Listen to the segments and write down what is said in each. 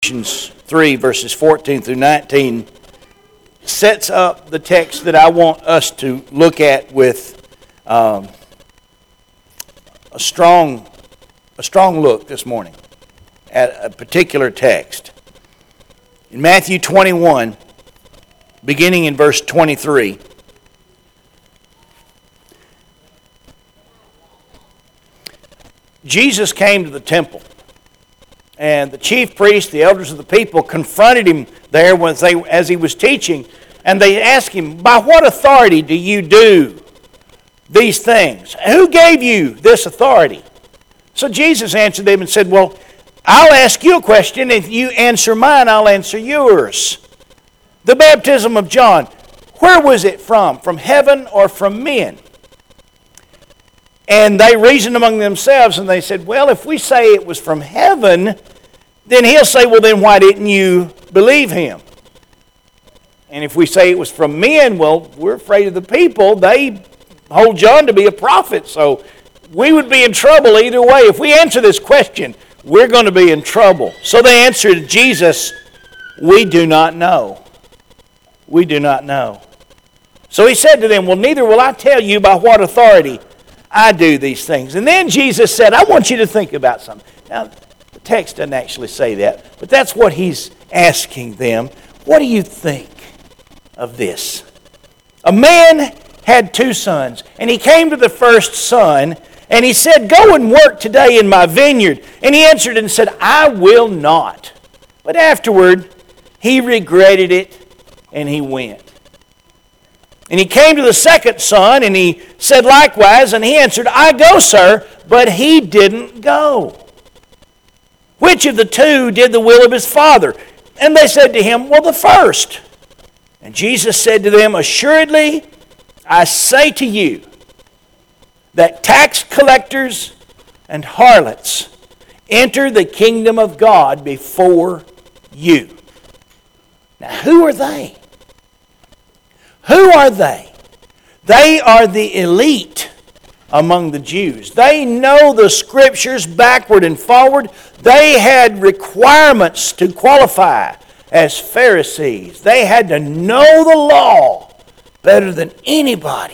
Ephesians 3, verses 14 through 19, sets up the text that I want us to look at with a strong look this morning at a particular text. In Matthew 21, beginning in verse 23, Jesus came to the temple. And the chief priests, the elders of the people, confronted him there as he was teaching. And they asked him, by what authority do you do these things? Who gave you this authority? So Jesus answered them and said, well, I'll ask you a question. If you answer mine, I'll answer yours. The baptism of John, where was it from? From heaven or from men? And they reasoned among themselves, and they said, well, if we say it was from heaven, then he'll say, well, then why didn't you believe him? And if we say it was from men, well, we're afraid of the people. They hold John to be a prophet, so we would be in trouble either way. If we answer this question, we're going to be in trouble. So they answered Jesus, we do not know. We do not know. So he said to them, well, neither will I tell you by what authority I do these things. And then Jesus said, I want you to think about something. Now, the text doesn't actually say that, but that's what he's asking them. What do you think of this? A man had two sons, and he came to the first son, and he said, go and work today in my vineyard. And he answered and said, I will not. But afterward, he regretted it, and he went. And he came to the second son, and he said likewise, and he answered, I go, sir, but he didn't go. Which of the two did the will of his father? And they said to him, well, the first. And Jesus said to them, assuredly, I say to you, that tax collectors and harlots enter the kingdom of God before you. Now, who are they? Who are they? They are the elite among the Jews. They know the Scriptures backward and forward. They had requirements to qualify as Pharisees. They had to know the law better than anybody.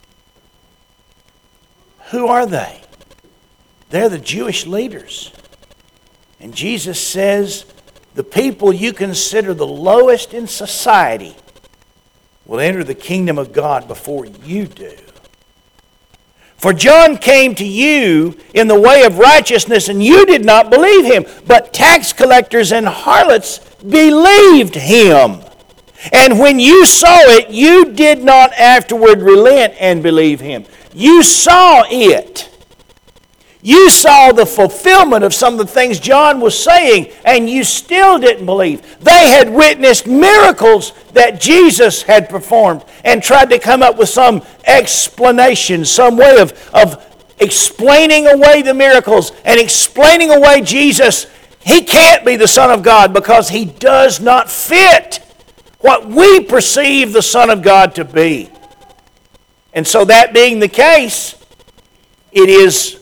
Who are they? They're the Jewish leaders. And Jesus says, the people you consider the lowest in society will enter the kingdom of God before you do. For John came to you in the way of righteousness, and you did not believe him. But tax collectors and harlots believed him. And when you saw it, you did not afterward relent and believe him. You saw it. You saw the fulfillment of some of the things John was saying, and you still didn't believe. They had witnessed miracles that Jesus had performed and tried to come up with some explanation, some way of explaining away the miracles and explaining away Jesus. He can't be the Son of God because he does not fit what we perceive the Son of God to be. And so that being the case, it's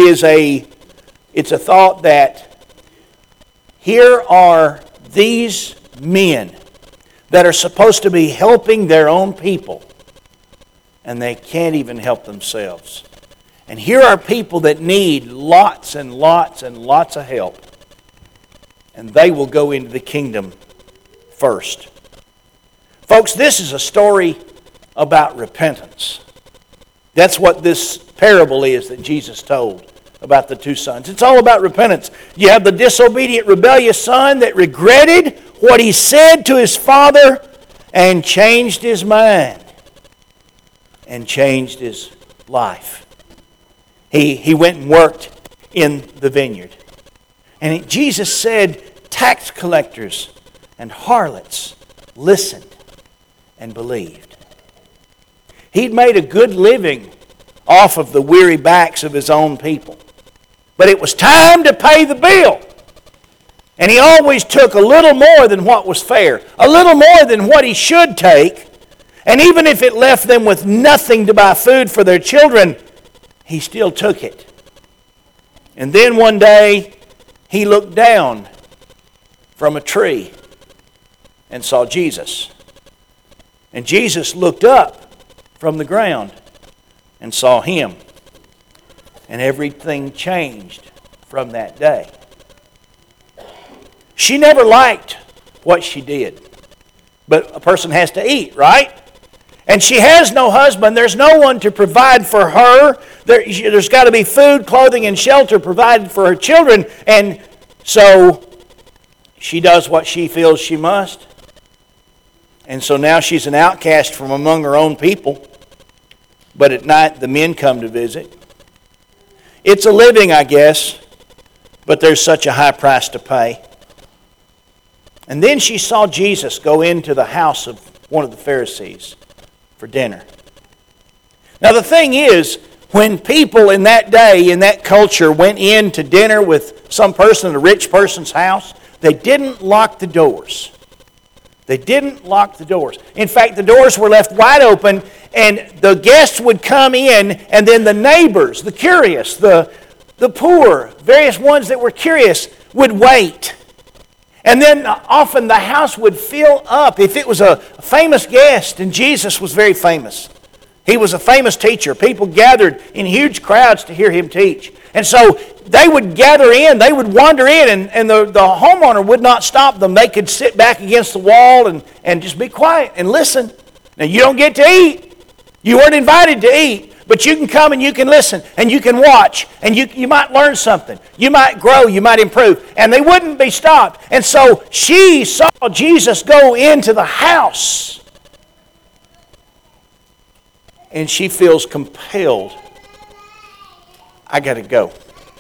a thought that here are these men that are supposed to be helping their own people, and they can't even help themselves. And here are people that need lots and lots and lots of help, and they will go into the kingdom first. Folks, this is a story about repentance. That's what this parable is that Jesus told about the two sons. It's all about repentance. You have the disobedient, rebellious son that regretted what he said to his father and changed his mind and changed his life. He went and worked in the vineyard. And Jesus said, tax collectors and harlots listened and believed. He'd made a good living off of the weary backs of his own people. But it was time to pay the bill. And he always took a little more than what was fair, a little more than what he should take. And even if it left them with nothing to buy food for their children, he still took it. And then one day, he looked down from a tree and saw Jesus. And Jesus looked up from the ground and saw him. And everything changed from that day. She never liked what she did. But a person has to eat, right? And she has no husband. There's no one to provide for her. There's got to be food, clothing, and shelter provided for her children. And so she does what she feels she must. And so now she's an outcast from among her own people. But at night, the men come to visit. It's a living, I guess, but there's such a high price to pay. And then she saw Jesus go into the house of one of the Pharisees for dinner. Now the thing is, when people in that day, in that culture, went in to dinner with some person in a rich person's house, they didn't lock the doors. They didn't lock the doors. In fact, the doors were left wide open, and the guests would come in, and then the neighbors, the curious, the poor, various ones that were curious, would wait. And then often the house would fill up. If it was a famous guest, and Jesus was very famous. He was a famous teacher. People gathered in huge crowds to hear him teach. And so they would gather in, they would wander in, and the homeowner would not stop them. They could sit back against the wall and just be quiet and listen. Now, you don't get to eat. You weren't invited to eat, but you can come and you can listen, and you can watch, and you might learn something. You might grow, you might improve. And they wouldn't be stopped. And so she saw Jesus go into the house, and she feels compelled. I got to go.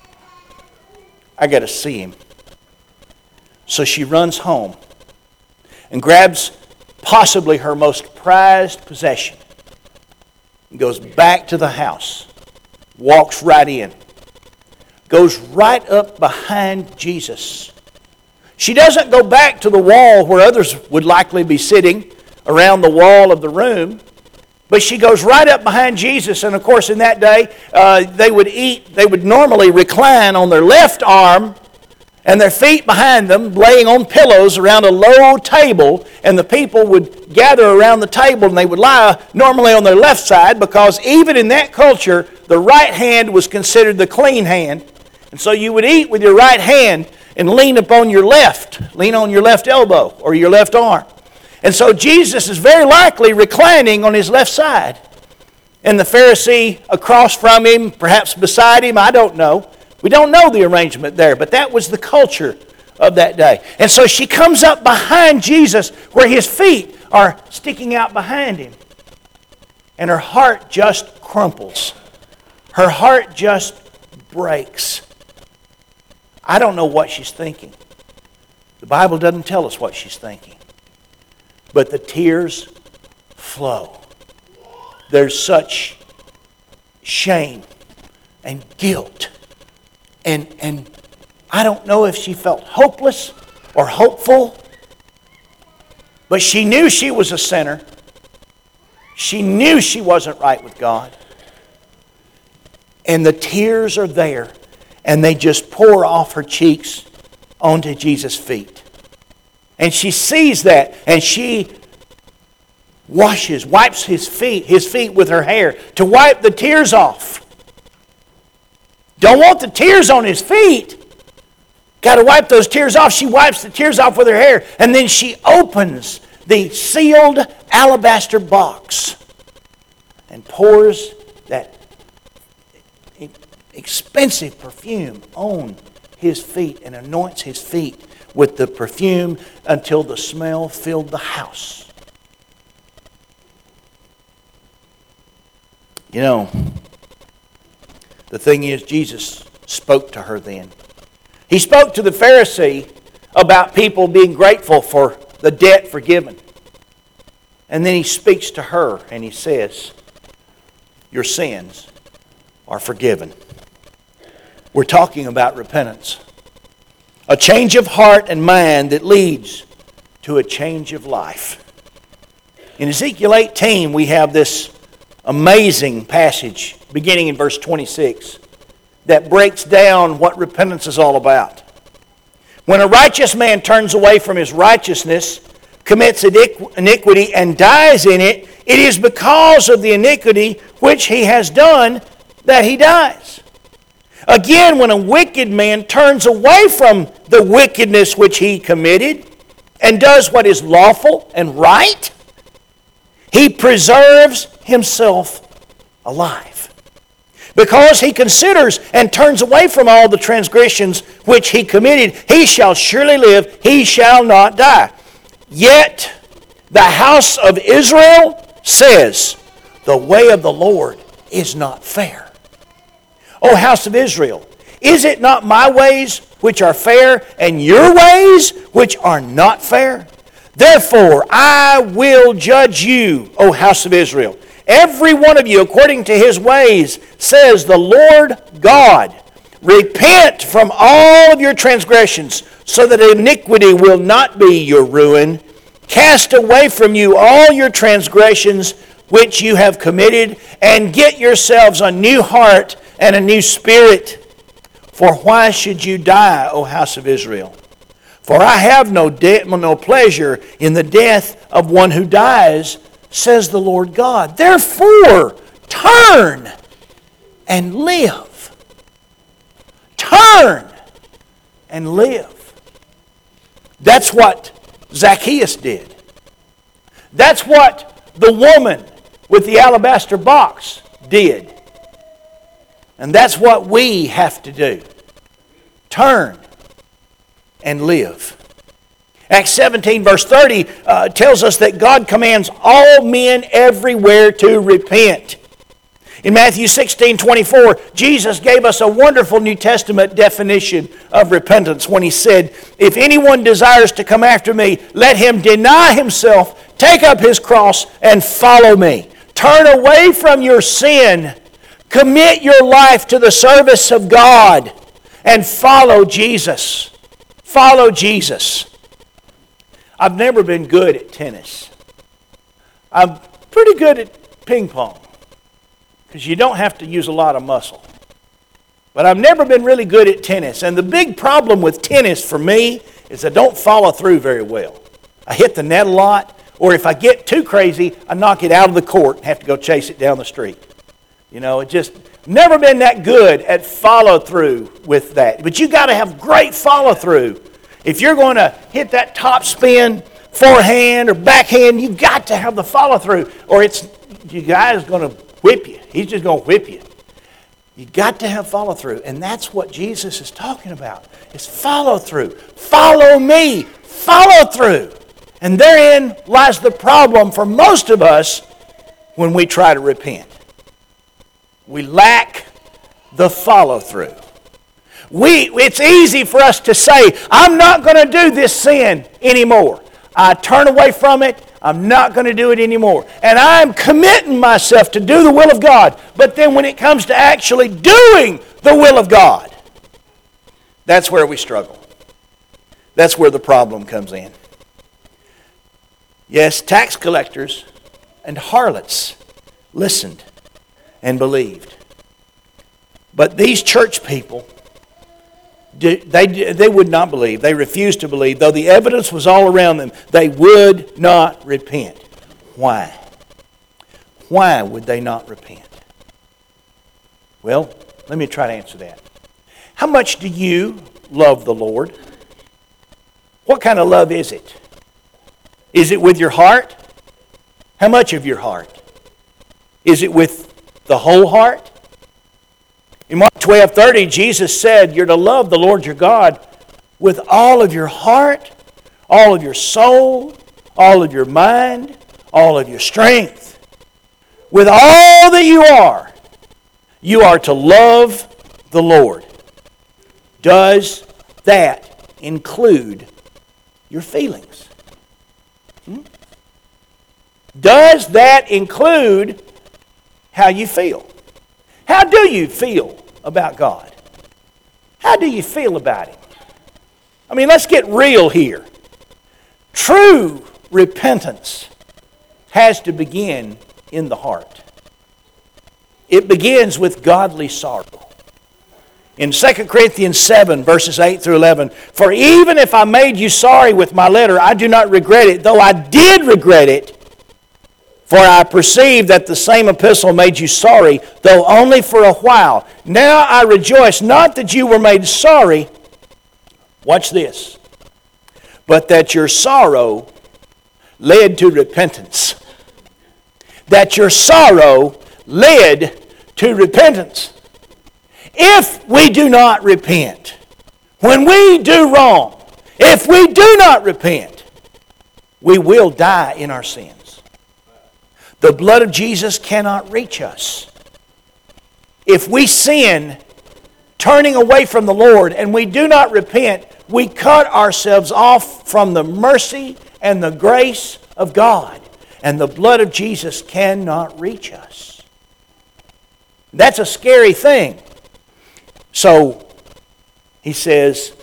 I got to see him. So she runs home and grabs possibly her most prized possession and goes back to the house, walks right in, goes right up behind Jesus. She doesn't go back to the wall where others would likely be sitting around the wall of the room. But she goes right up behind Jesus, and of course in that day, they would normally recline on their left arm and their feet behind them, laying on pillows around a low table, and the people would gather around the table, and they would lie normally on their left side, because even in that culture, the right hand was considered the clean hand. And so you would eat with your right hand and lean on your left elbow or your left arm. And so Jesus is very likely reclining on his left side. And the Pharisee across from him, perhaps beside him, I don't know. We don't know the arrangement there, but that was the culture of that day. And so she comes up behind Jesus where his feet are sticking out behind him. And her heart just crumples. Her heart just breaks. I don't know what she's thinking. The Bible doesn't tell us what she's thinking. But the tears flow. There's such shame and guilt. And I don't know if she felt hopeless or hopeful. But she knew she was a sinner. She knew she wasn't right with God. And the tears are there. And they just pour off her cheeks onto Jesus' feet. And she sees that, and she wipes his feet with her hair to wipe the tears off. Don't want the tears on his feet. Got to wipe those tears off. She wipes the tears off with her hair, and then she opens the sealed alabaster box and pours that expensive perfume on his feet and anoints his feet with the perfume until the smell filled the house. You know, the thing is, Jesus spoke to her then. He spoke to the Pharisee about people being grateful for the debt forgiven. And then he speaks to her and he says, your sins are forgiven. We're talking about repentance. A change of heart and mind that leads to a change of life. In Ezekiel 18, we have this amazing passage beginning in verse 26 that breaks down what repentance is all about. When a righteous man turns away from his righteousness, commits iniquity, and dies in it, it is because of the iniquity which he has done that he dies. Again, when a wicked man turns away from the wickedness which he committed and does what is lawful and right, he preserves himself alive. Because he considers and turns away from all the transgressions which he committed, he shall surely live, he shall not die. Yet the house of Israel says, the way of the Lord is not fair. O house of Israel, is it not my ways which are fair, and your ways which are not fair? Therefore I will judge you, O house of Israel, every one of you according to his ways, says the Lord God. Repent from all of your transgressions, so that iniquity will not be your ruin. Cast away from you all your transgressions which you have committed, and get yourselves a new heart and a new spirit. For why should you die, O house of Israel? For I have no pleasure in the death of one who dies, says the Lord God. Therefore, turn and live. Turn and live. That's what Zacchaeus did. That's what the woman with the alabaster box did. And that's what we have to do. Turn and live. Acts 17 verse 30 tells us that God commands all men everywhere to repent. In Matthew 16:24, Jesus gave us a wonderful New Testament definition of repentance when he said, if anyone desires to come after me, let him deny himself, take up his cross, and follow me. Turn away from your sin. Commit your life to the service of God and follow Jesus. Follow Jesus. I've never been good at tennis. I'm pretty good at ping pong because you don't have to use a lot of muscle. But I've never been really good at tennis. And the big problem with tennis for me is I don't follow through very well. I hit the net a lot, or if I get too crazy, I knock it out of the court and have to go chase it down the street. You know, it just never been that good at follow through with that. But you got to have great follow through. If you're going to hit that top spin, forehand or backhand, you got to have the follow through, or it's you guy's going to whip you. He's just going to whip you. You got to have follow through, and that's what Jesus is talking about. It's follow through. Follow me. Follow through. And therein lies the problem for most of us when we try to repent. We lack the follow-through. It's easy for us to say, I'm not going to do this sin anymore. I turn away from it. I'm not going to do it anymore. And I'm committing myself to do the will of God. But then when it comes to actually doing the will of God, that's where we struggle. That's where the problem comes in. Yes, tax collectors and harlots listened and believed. But these church people, they would not believe. They refused to believe. Though the evidence was all around them, they would not repent. Why? Why would they not repent? Well, let me try to answer that. How much do you love the Lord? What kind of love is it? Is it with your heart? How much of your heart? Is it with the whole heart? In Mark 12:30, Jesus said, you're to love the Lord your God with all of your heart, all of your soul, all of your mind, all of your strength. With all that you are to love the Lord. Does that include your feelings? Does that include how you feel? How do you feel about God? How do you feel about Him? I mean, let's get real here. True repentance has to begin in the heart. It begins with godly sorrow. In 2 Corinthians 7, verses 8 through 11, "For even if I made you sorry with my letter, I do not regret it, though I did regret it. For I perceive that the same epistle made you sorry, though only for a while. Now I rejoice, not that you were made sorry," watch this, "but that your sorrow led to repentance." That your sorrow led to repentance. If we do not repent, when we do wrong, if we do not repent, we will die in our sins. The blood of Jesus cannot reach us. If we sin, turning away from the Lord, and we do not repent, we cut ourselves off from the mercy and the grace of God. And the blood of Jesus cannot reach us. That's a scary thing. So, he says,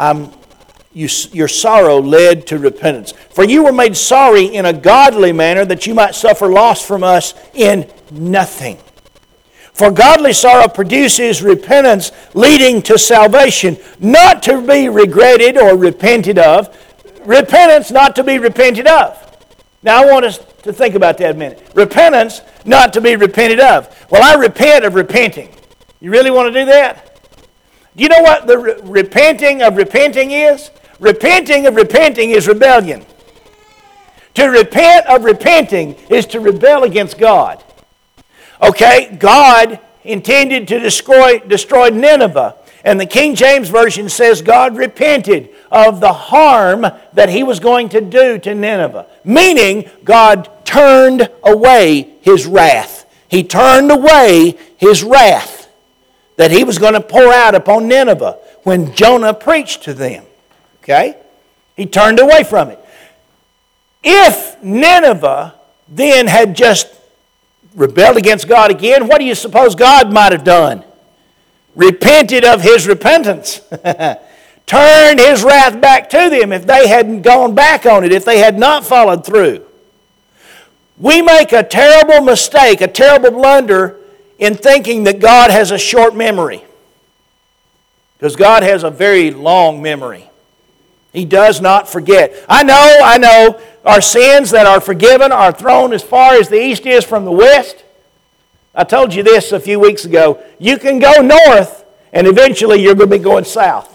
your sorrow led to repentance. "For you were made sorry in a godly manner, that you might suffer loss from us in nothing. For godly sorrow produces repentance, leading to salvation, not to be regretted or repented of." Repentance not to be repented of. Now I want us to think about that a minute. Repentance not to be repented of. Well, I repent of repenting. You really want to do that? Do you know what the repenting of repenting is? Repenting of repenting is rebellion. To repent of repenting is to rebel against God. Okay, God intended to destroy Nineveh. And the King James Version says God repented of the harm that he was going to do to Nineveh. Meaning, God turned away his wrath. He turned away his wrath that he was going to pour out upon Nineveh when Jonah preached to them. Okay? He turned away from it. If Nineveh then had just rebelled against God again, what do you suppose God might have done? Repented of his repentance. Turned his wrath back to them if they hadn't gone back on it, if they had not followed through. We make a terrible mistake, a terrible blunder in thinking that God has a short memory. Because God has a very long memory. He does not forget. I know, our sins that are forgiven are thrown as far as the east is from the west. I told you this a few weeks ago. You can go north and eventually you're going to be going south.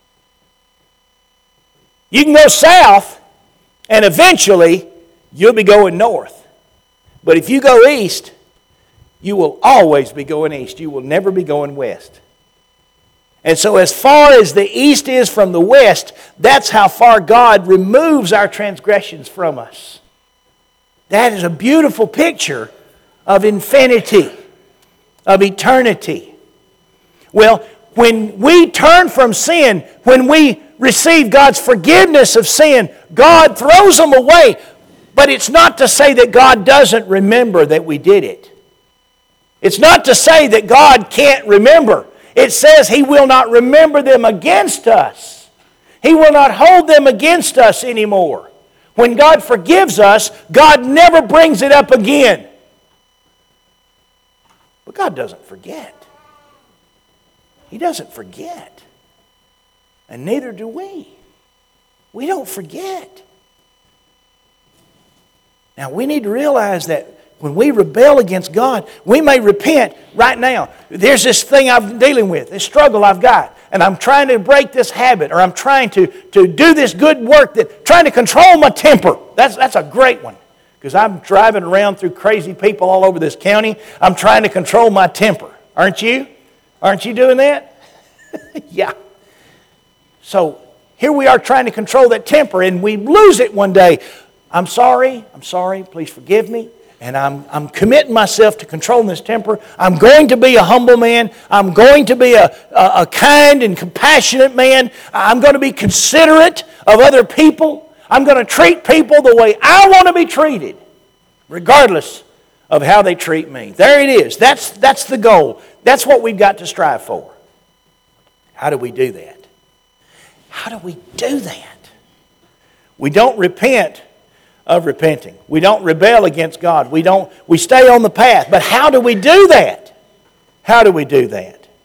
You can go south and eventually you'll be going north. But if you go east, you will always be going east. You will never be going west. And so as far as the east is from the west, that's how far God removes our transgressions from us. That is a beautiful picture of infinity, of eternity. Well, when we turn from sin, when we receive God's forgiveness of sin, God throws them away. But it's not to say that God doesn't remember that we did it. It's not to say that God can't remember. It says He will not remember them against us. He will not hold them against us anymore. When God forgives us, God never brings it up again. But God doesn't forget. He doesn't forget. And neither do we. We don't forget. Now we need to realize that when we rebel against God, we may repent right now. There's this thing I'm dealing with, this struggle I've got, and I'm trying to break this habit, or I'm trying to do this good work, trying to control my temper. That's a great one, because I'm driving around through crazy people all over this county. I'm trying to control my temper. Aren't you? Aren't you doing that? Yeah. So here we are trying to control that temper, and we lose it one day. I'm sorry, please forgive me. And I'm committing myself to controlling this temper. I'm going to be a humble man. I'm going to be a kind and compassionate man. I'm going to be considerate of other people. I'm going to treat people the way I want to be treated, regardless of how they treat me. There it is. That's the goal. That's what we've got to strive for. How do we do that? How do we do that? We don't repent of repenting. We don't rebel against God. We stay on the path. But how do we do that? How do we do that?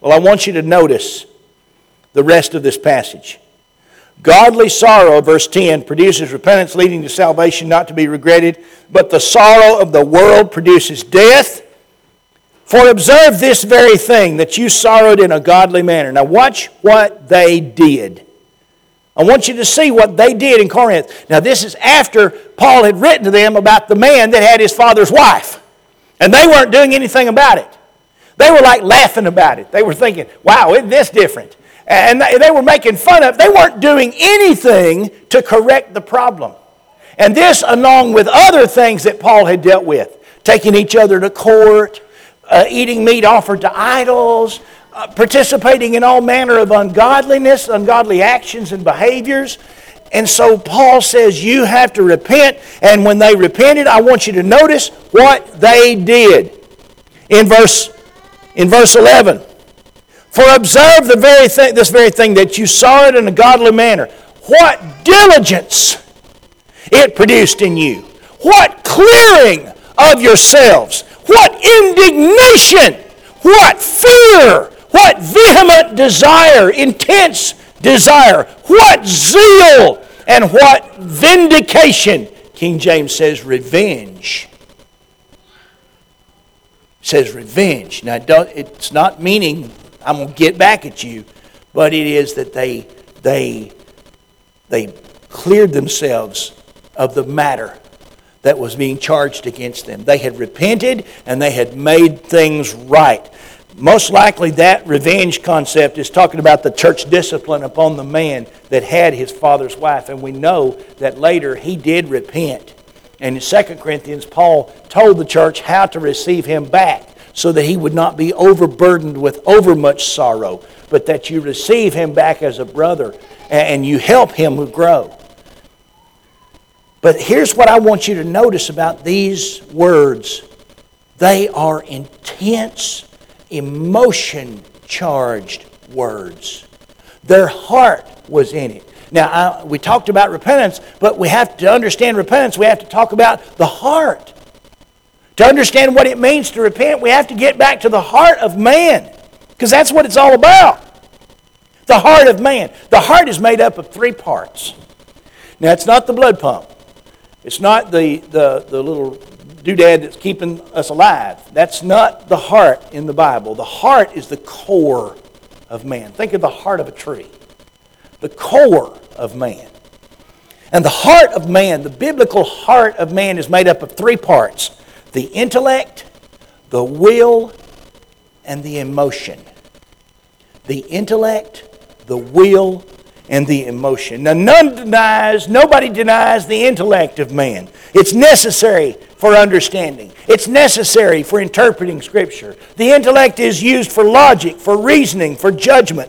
Well, I want you to notice the rest of this passage. Godly sorrow, verse 10, produces repentance leading to salvation not to be regretted, but the sorrow of the world produces death. For observe this very thing, that you sorrowed in a godly manner. Now watch what they did. I want you to see what they did in Corinth. Now this is after Paul had written to them about the man that had his father's wife. And they weren't doing anything about it. They were like laughing about it. They were thinking, wow, isn't this different? And they were making fun of it. They weren't doing anything to correct the problem. And this, along with other things that Paul had dealt with, taking each other to court, eating meat offered to idols, participating in all manner of ungodliness, ungodly actions and behaviors. And so Paul says you have to repent. And when they repented, I want you to notice what they did. In verse 11. For observe this very thing, that you saw it in a godly manner. What diligence it produced in you. What clearing of yourselves. What indignation. What fear. What vehement desire. Intense desire. What zeal. And what vindication. King James says revenge. It says revenge. Now it's not meaning I'm going to get back at you, but it is that they cleared themselves of the matter that was being charged against them. They had repented and they had made things right. Most likely that revenge concept is talking about the church discipline upon the man that had his father's wife. And we know that later he did repent. And in 2 Corinthians, Paul told the church how to receive him back, so that he would not be overburdened with overmuch sorrow, but that you receive him back as a brother and you help him grow. But here's what I want you to notice about these words. They are intense, emotion-charged words. Their heart was in it. Now, we talked about repentance, but we have to understand repentance. We have to talk about the heart. To understand what it means to repent, we have to get back to the heart of man, because that's what it's all about. The heart of man. The heart is made up of three parts. Now, it's not the blood pump. It's not the little doodad that's keeping us alive. That's not the heart in the Bible. The heart is the core of man. Think of the heart of a tree. The core of man. And the heart of man, the biblical heart of man, is made up of three parts. The intellect, the will, and the emotion. The intellect, the will, and the emotion. Now, nobody denies the intellect of man. It's necessary for understanding. It's necessary for interpreting Scripture. The intellect is used for logic, for reasoning, for judgment.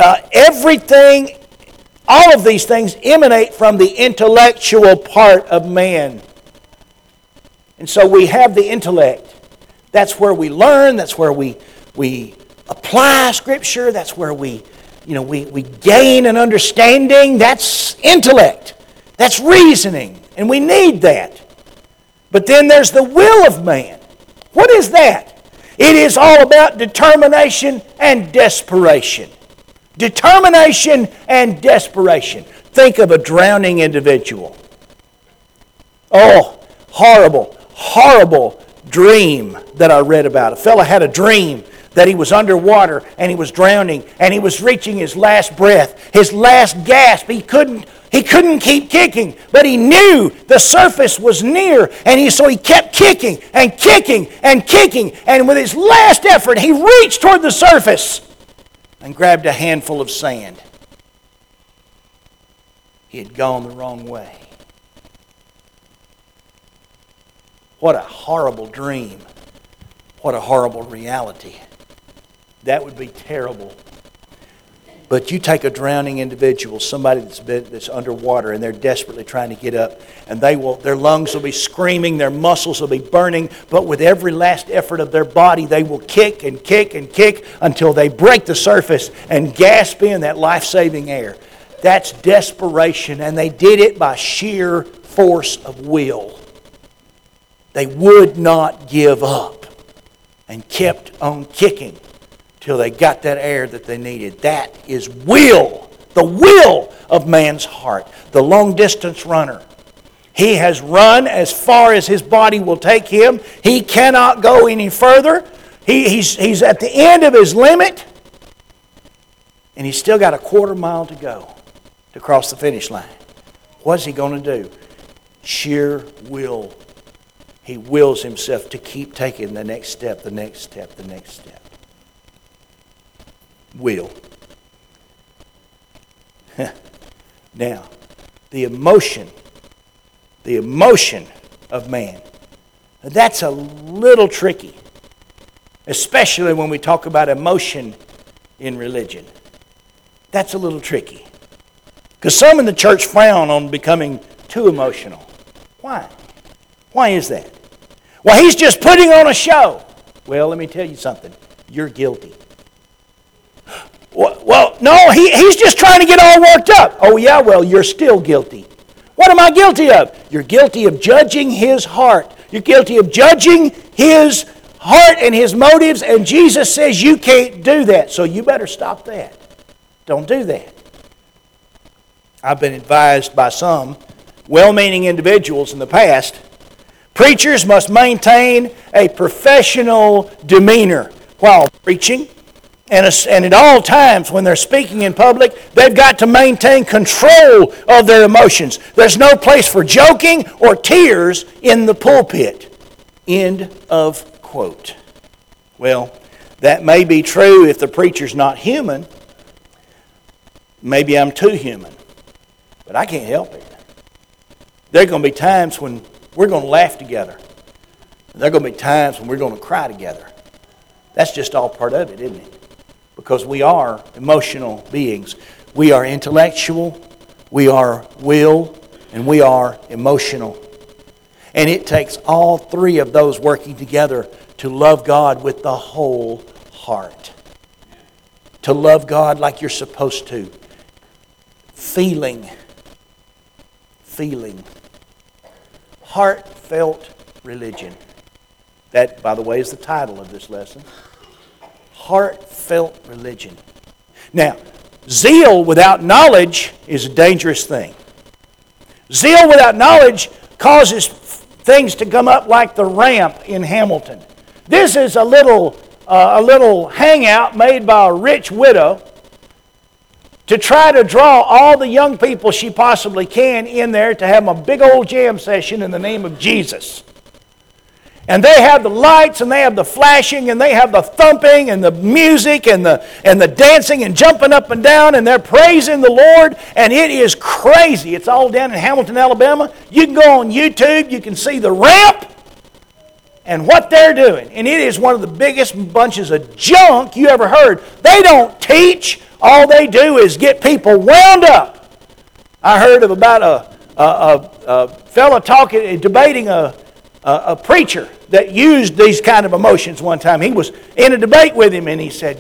All of these things emanate from the intellectual part of man. And so we have the intellect. That's where we learn. That's where we apply Scripture. That's where we gain an understanding. That's intellect. That's reasoning. And we need that. But then there's the will of man. What is that? It is all about determination and desperation. Determination and desperation. Think of a drowning individual. Oh, horrible dream that I read about. A fellow had a dream that he was underwater and he was drowning and he was reaching his last breath, his last gasp. He couldn't keep kicking, but he knew the surface was near, and so he kept kicking and kicking and kicking, and with his last effort he reached toward the surface and grabbed a handful of sand. He had gone the wrong way. What a horrible dream. What a horrible reality. That would be terrible. But you take a drowning individual, somebody that's underwater, and they're desperately trying to get up, and their lungs will be screaming, their muscles will be burning, but with every last effort of their body, they will kick and kick and kick until they break the surface and gasp in that life-saving air. That's desperation, and they did it by sheer force of will. They would not give up and kept on kicking till they got that air that they needed. That is will, the will of man's heart. The long-distance runner. He has run as far as his body will take him. He cannot go any further. He's at the end of his limit, and he's still got a quarter mile to go to cross the finish line. What's he going to do? Sheer will. He wills himself to keep taking the next step, the next step, the next step. Will. Now, the emotion of man, that's a little tricky, especially when we talk about emotion in religion. That's a little tricky. Because some in the church frown on becoming too emotional. Why? Why is that? Well, he's just putting on a show. Well, let me tell you something. You're guilty. Well, no, he's just trying to get all worked up. Oh, yeah, well, you're still guilty. What am I guilty of? You're guilty of judging his heart. You're guilty of judging his heart and his motives, and Jesus says you can't do that, so you better stop that. Don't do that. I've been advised by some well-meaning individuals in the past, preachers must maintain a professional demeanor while preaching, and at all times when they're speaking in public, they've got to maintain control of their emotions. There's no place for joking or tears in the pulpit. End of quote. Well, that may be true if the preacher's not human. Maybe I'm too human, but I can't help it. There are going to be times when we're going to laugh together. There are going to be times when we're going to cry together. That's just all part of it, isn't it? Because we are emotional beings. We are intellectual, we are will, and we are emotional. And it takes all three of those working together to love God with the whole heart. To love God like you're supposed to. Feeling. Heartfelt religion. That, by the way, is the title of this lesson. Heartfelt religion. Now, zeal without knowledge is a dangerous thing. Zeal without knowledge causes things to come up like the ramp in Hamilton. This is a little hangout made by a rich widow to try to draw all the young people she possibly can in there to have a big old jam session in the name of Jesus. And they have the lights, and they have the flashing, and they have the thumping, and the music, and the dancing, and jumping up and down, and they're praising the Lord, and it is crazy. It's all down in Hamilton, Alabama. You can go on YouTube, you can see the ramp, and what they're doing. And it is one of the biggest bunches of junk you ever heard. They don't teach. All they do is get people wound up. I heard of about a fella debating a preacher that used these kind of emotions one time. He was in a debate with him, and he said,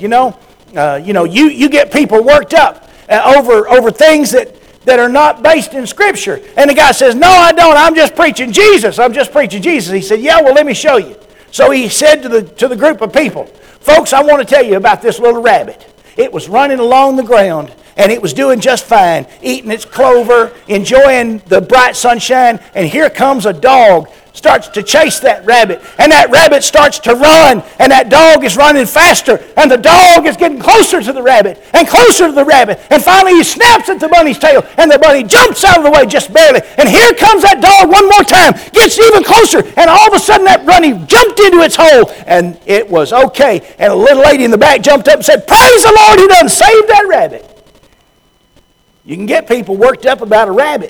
you get people worked up over things that are not based in Scripture. And the guy says, no, I don't. I'm just preaching Jesus. He said, yeah, well, let me show you. So he said to the group of people, folks, I want to tell you about this little rabbit. It was running along the ground, and it was doing just fine, eating its clover, enjoying the bright sunshine, and here comes a dog, starts to chase that rabbit, and that rabbit starts to run, and that dog is running faster, and the dog is getting closer to the rabbit, and closer to the rabbit, and finally he snaps at the bunny's tail, and the bunny jumps out of the way just barely, and here comes that dog one more time, gets even closer, and all of a sudden that bunny jumped into its hole, and it was okay, and a little lady in the back jumped up and said, praise the Lord, he done saved that rabbit. You can get people worked up about a rabbit.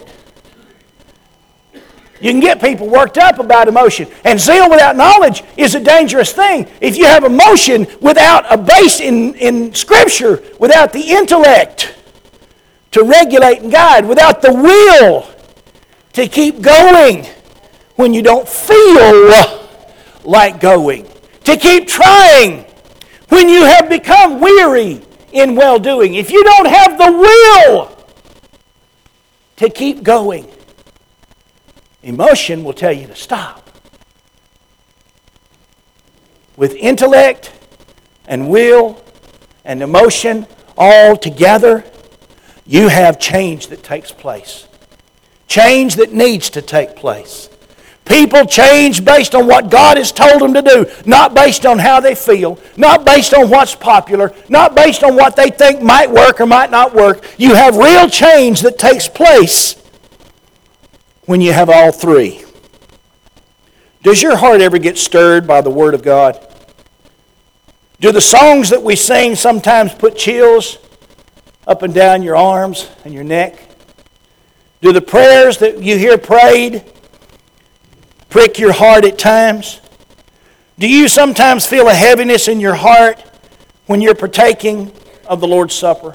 You can get people worked up about emotion. And zeal without knowledge is a dangerous thing. If you have emotion without a base in Scripture, without the intellect to regulate and guide, without the will to keep going when you don't feel like going, to keep trying when you have become weary in well-doing, if you don't have the will to keep going, emotion will tell you to stop. With intellect and will and emotion all together, you have change that takes place. Change that needs to take place. People change based on what God has told them to do, not based on how they feel, not based on what's popular, not based on what they think might work or might not work. You have real change that takes place when you have all three. Does your heart ever get stirred by the Word of God? Do the songs that we sing sometimes put chills up and down your arms and your neck? Do the prayers that you hear prayed prick your heart at times? Do you sometimes feel a heaviness in your heart when you're partaking of the Lord's Supper?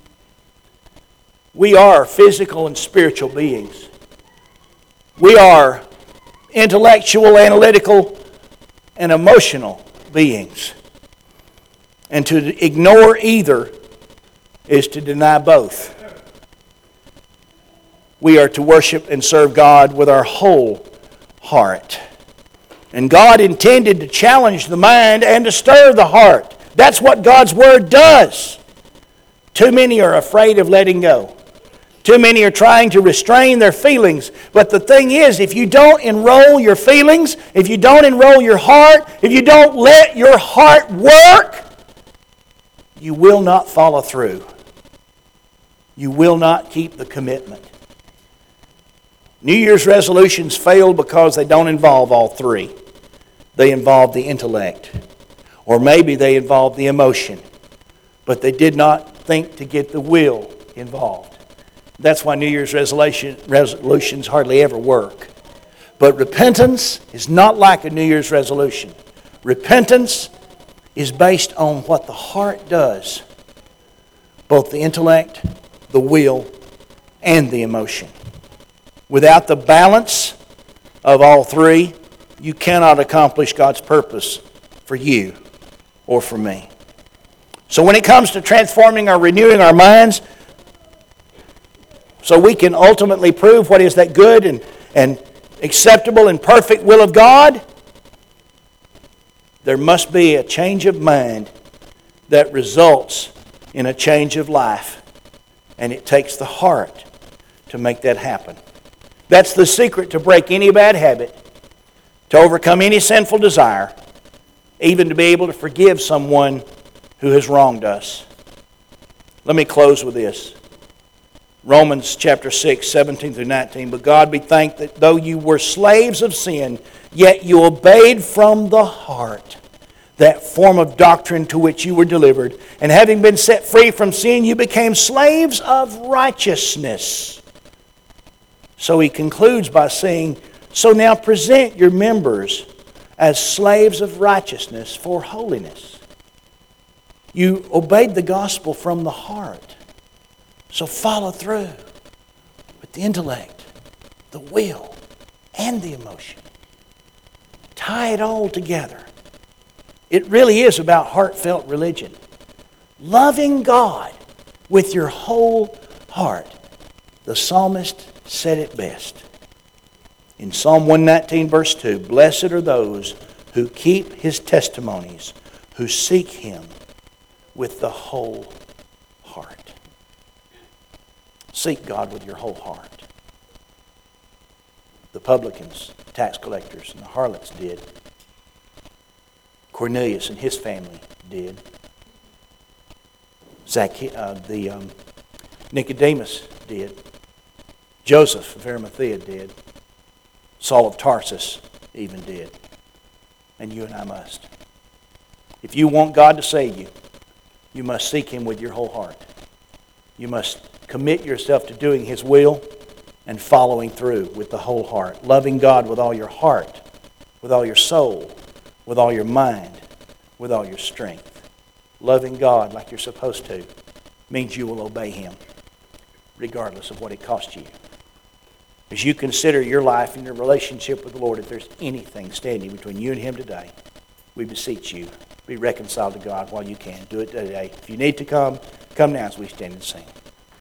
We are physical and spiritual beings. We are intellectual, analytical, and emotional beings. And to ignore either is to deny both. We are to worship and serve God with our whole heart. And God intended to challenge the mind and to stir the heart. That's what God's Word does. Too many are afraid of letting go. Too many are trying to restrain their feelings. But the thing is, if you don't enroll your feelings, if you don't enroll your heart, if you don't let your heart work, you will not follow through. You will not keep the commitment. New Year's resolutions fail because they don't involve all three. They involve the intellect. Or maybe they involve the emotion. But they did not think to get the will involved. That's why New Year's resolutions hardly ever work. But repentance is not like a New Year's resolution. Repentance is based on what the heart does. Both the intellect, the will, and the emotion. Without the balance of all three, you cannot accomplish God's purpose for you or for me. So when it comes to transforming or renewing our minds, so we can ultimately prove what is that good and acceptable and perfect will of God, there must be a change of mind that results in a change of life. And it takes the heart to make that happen. That's the secret to break any bad habit, to overcome any sinful desire, even to be able to forgive someone who has wronged us. Let me close with this. Romans chapter 6, 17 through 19. But God be thanked that though you were slaves of sin, yet you obeyed from the heart that form of doctrine to which you were delivered. And having been set free from sin, you became slaves of righteousness. So he concludes by saying, so now present your members as slaves of righteousness for holiness. You obeyed the gospel from the heart. So follow through with the intellect, the will, and the emotion. Tie it all together. It really is about heartfelt religion. Loving God with your whole heart. The psalmist said it best. In Psalm 119, verse 2, blessed are those who keep his testimonies, who seek him with the whole heart. Seek God with your whole heart. The publicans, tax collectors, and the harlots did. Cornelius and his family did. Nicodemus did. Joseph of Arimathea did. Saul of Tarsus even did. And you and I must. If you want God to save you, you must seek him with your whole heart. You must commit yourself to doing his will and following through with the whole heart. Loving God with all your heart, with all your soul, with all your mind, with all your strength. Loving God like you're supposed to means you will obey him regardless of what it costs you. As you consider your life and your relationship with the Lord, if there's anything standing between you and him today, we beseech you, be reconciled to God while you can. Do it today. If you need to come now as we stand and sing.